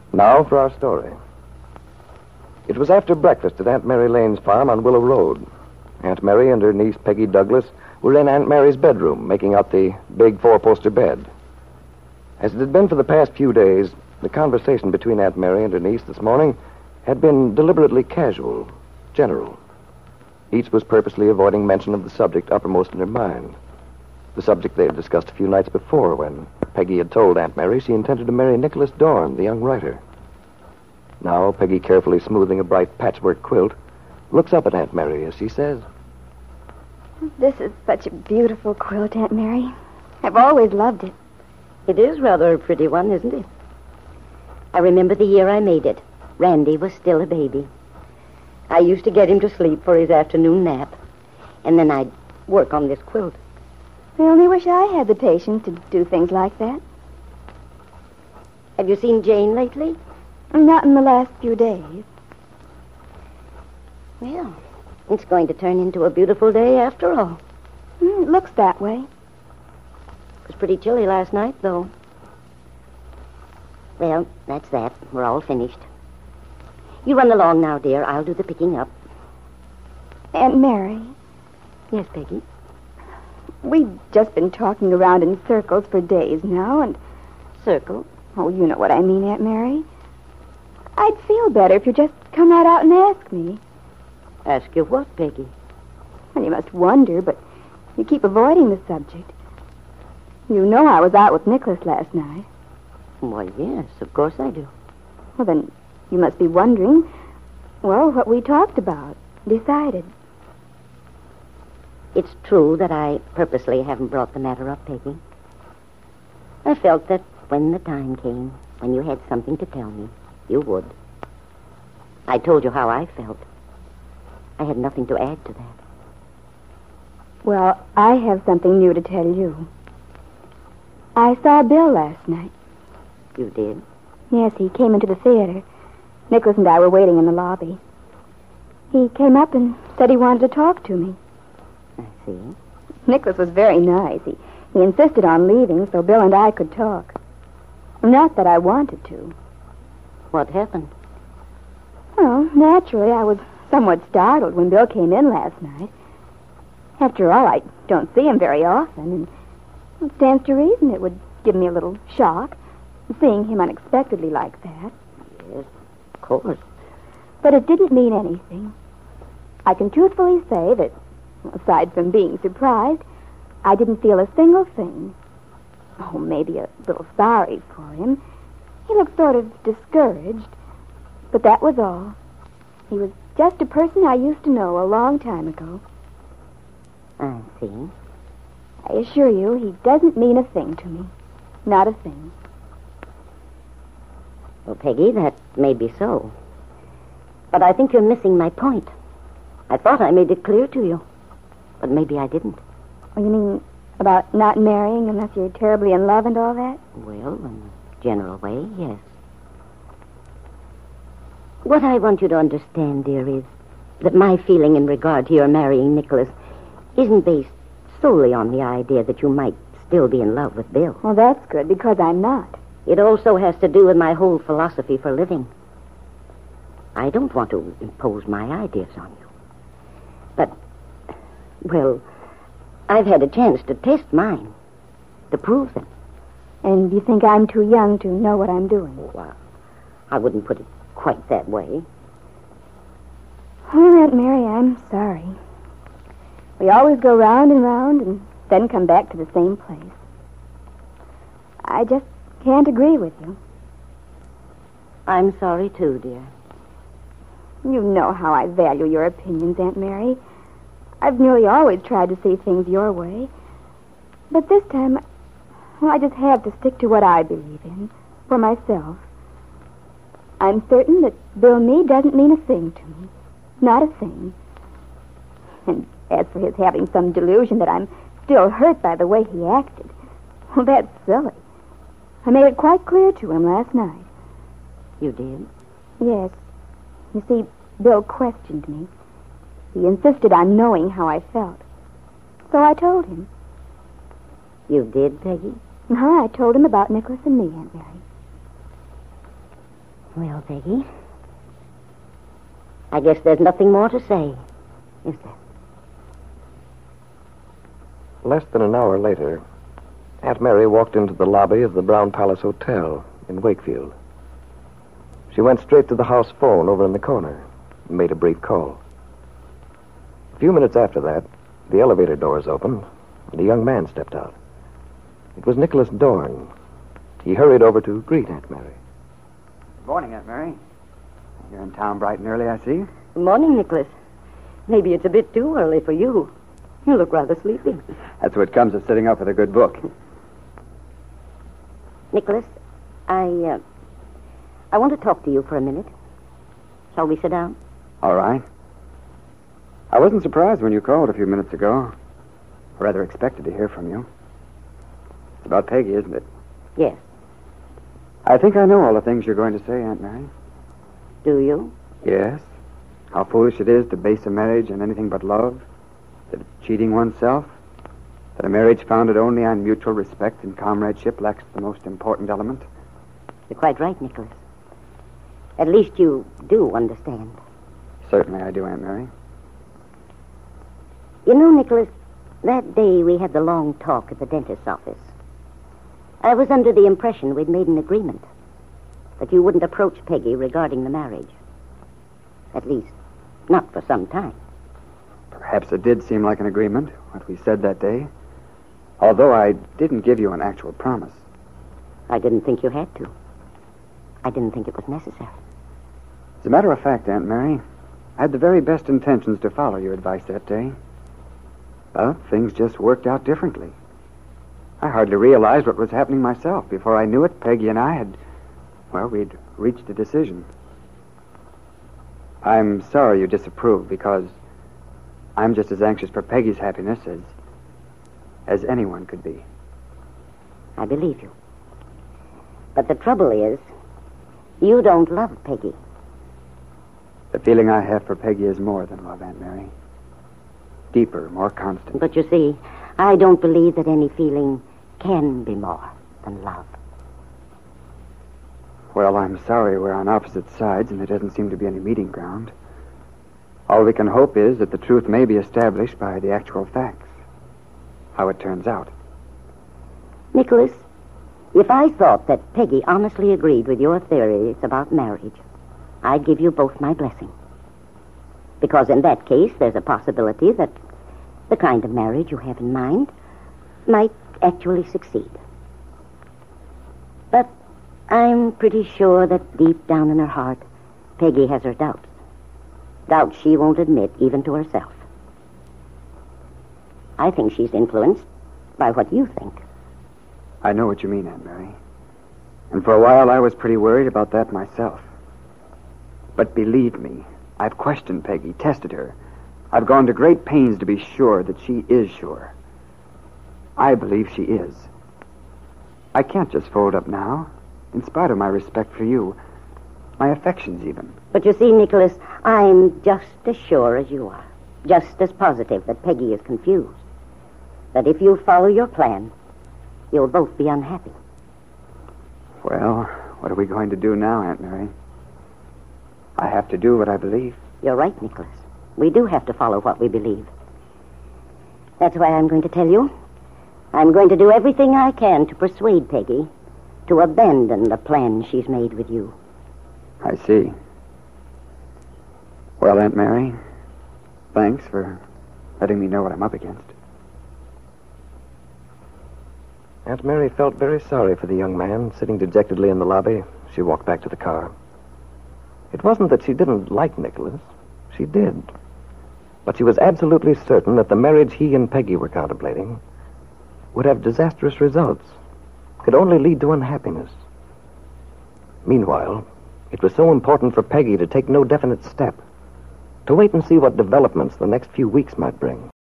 Now for our story. It was after breakfast at Aunt Mary Lane's farm on Willow Road. Aunt Mary and her niece Peggy Douglas were in Aunt Mary's bedroom, making out the big four-poster bed. As it had been for the past few days, the conversation between Aunt Mary and her niece this morning had been deliberately casual, general. Each was purposely avoiding mention of the subject uppermost in her mind. The subject they had discussed a few nights before when Peggy had told Aunt Mary she intended to marry Nicholas Dorn, the young writer. Now, Peggy, carefully smoothing a bright patchwork quilt, looks up at Aunt Mary as she says, "This is such a beautiful quilt, Aunt Mary. I've always loved it." It is rather a pretty one, isn't it? I remember the year I made it. Randy was still a baby. I used to get him to sleep for his afternoon nap, and then I'd work on this quilt. I only wish I had the patience to do things like that. Have you seen Jane lately? Not in the last few days. Well, it's going to turn into a beautiful day after all. It looks that way. It was pretty chilly last night, though. Well, that's that. We're all finished. You run along now, dear. I'll do the picking up. Aunt Mary, Yes, Peggy? we've just been talking around in circles for days now, and... Circle? Oh, you know what I mean, Aunt Mary. I'd feel better if you just come right out and ask me. Ask you what, Peggy? Well, you must wonder, but you keep avoiding the subject. You know I was out with Nicholas last night. Why, yes, of course I do. Well, then you must be wondering, well, what we talked about, decided. It's true that I purposely haven't brought the matter up, Peggy. I felt that when the time came, when you had something to tell me, you would. I told you how I felt. I had nothing to add to that. Well, I have something new to tell you. I saw Bill last night. You did? Yes, he came into the theater. Nicholas and I were waiting in the lobby. He came up and said he wanted to talk to me. I see. Nicholas was very nice. He insisted on leaving so Bill and I could talk. Not that I wanted to. What happened? Well, naturally, I was somewhat startled when Bill came in last night. After all, I don't see him very often, and it stands to reason it would give me a little shock, seeing him unexpectedly like that. Yes, of course. But it didn't mean anything. I can truthfully say that, aside from being surprised, I didn't feel a single thing. Oh, maybe a little sorry for him. He looked sort of discouraged, but that was all. He was just a person I used to know a long time ago. I see. I assure you, he doesn't mean a thing to me. Not a thing. Well, Peggy, that may be so. But I think you're missing my point. I thought I made it clear to you. But maybe I didn't. Oh, you mean about not marrying unless you're terribly in love and all that? Well, in a general way, yes. What I want you to understand, dear, is that my feeling in regard to your marrying Nicholas isn't based solely on the idea that you might still be in love with Bill. Well, that's good, because I'm not. It also has to do with my whole philosophy for living. I don't want to impose my ideas on you. But, well, I've had a chance to test mine, to prove them. And you think I'm too young to know what I'm doing? Well, I wouldn't put it quite that way. Well, Aunt Mary, I'm sorry. We always go round and round and then come back to the same place. I just can't agree with you. I'm sorry, too, dear. You know how I value your opinions, Aunt Mary. I've nearly always tried to see things your way. But this time, well, I just have to stick to what I believe in, for myself. I'm certain that Bill Meade doesn't mean a thing to me. Not a thing. And as for his having some delusion that I'm still hurt by the way he acted, well, that's silly. I made it quite clear to him last night. You did? Yes. You see, Bill questioned me. He insisted on knowing how I felt. So I told him. You did, Peggy? I told him about Nicholas and me, Aunt Mary. Well, Peggy, I guess there's nothing more to say, is there? Less than an hour later, Aunt Mary walked into the lobby of the Brown Palace Hotel in Wakefield. She went straight to the house phone over in the corner and made a brief call. A few minutes after that, the elevator doors opened and a young man stepped out. It was Nicholas Dorn. He hurried over to greet Aunt Mary. Good morning, Aunt Mary. You're in town bright and early, I see. Good morning, Nicholas. Maybe it's a bit too early for you. You look rather sleepy. That's what comes of sitting up with a good book. Nicholas, I want to talk to you for a minute. Shall we sit down? All right. I wasn't surprised when you called a few minutes ago. I rather expected to hear from you. It's about Peggy, isn't it? Yes. I think I know all the things you're going to say, Aunt Mary. Do you? Yes. How foolish it is to base a marriage on anything but love. That it's cheating oneself. That a marriage founded only on mutual respect and comradeship lacks the most important element. You're quite right, Nicholas. At least you do understand. Certainly I do, Aunt Mary. You know, Nicholas, that day we had the long talk at the dentist's office, I was under the impression we'd made an agreement that you wouldn't approach Peggy regarding the marriage. At least, not for some time. Perhaps it did seem like an agreement, what we said that day. Although I didn't give you an actual promise. I didn't think you had to. I didn't think it was necessary. As a matter of fact, Aunt Mary, I had the very best intentions to follow your advice that day. But things just worked out differently. I hardly realized what was happening myself. Before I knew it, Peggy and I we'd reached a decision. I'm sorry you disapprove, because I'm just as anxious for Peggy's happiness as anyone could be. I believe you. But the trouble is, you don't love Peggy. The feeling I have for Peggy is more than love, Aunt Mary. Deeper, more constant. But you see, I don't believe that any feeling can be more than love. Well, I'm sorry we're on opposite sides and there doesn't seem to be any meeting ground. All we can hope is that the truth may be established by the actual facts. How it turns out. Nicholas, if I thought that Peggy honestly agreed with your theories about marriage, I'd give you both my blessing. Because in that case, there's a possibility that the kind of marriage you have in mind might actually succeed. But I'm pretty sure that deep down in her heart, Peggy has her doubts. Doubts she won't admit even to herself. I think she's influenced by what you think. I know what you mean, Aunt Mary. And for a while I was pretty worried about that myself. But believe me, I've questioned Peggy, tested her. I've gone to great pains to be sure that she is sure. I believe she is. I can't just fold up now, in spite of my respect for you, my affections even. But you see, Nicholas, I'm just as sure as you are, just as positive that Peggy is confused, that if you follow your plan, you'll both be unhappy. Well, what are we going to do now, Aunt Mary? I have to do what I believe. You're right, Nicholas. We do have to follow what we believe. That's why I'm going to tell you. I'm going to do everything I can to persuade Peggy to abandon the plan she's made with you. I see. Well, Aunt Mary, thanks for letting me know what I'm up against. Aunt Mary felt very sorry for the young man sitting dejectedly in the lobby. She walked back to the car. It wasn't that she didn't like Nicholas. She did. But she was absolutely certain that the marriage he and Peggy were contemplating would have disastrous results, could only lead to unhappiness. Meanwhile, it was so important for Peggy to take no definite step, to wait and see what developments the next few weeks might bring.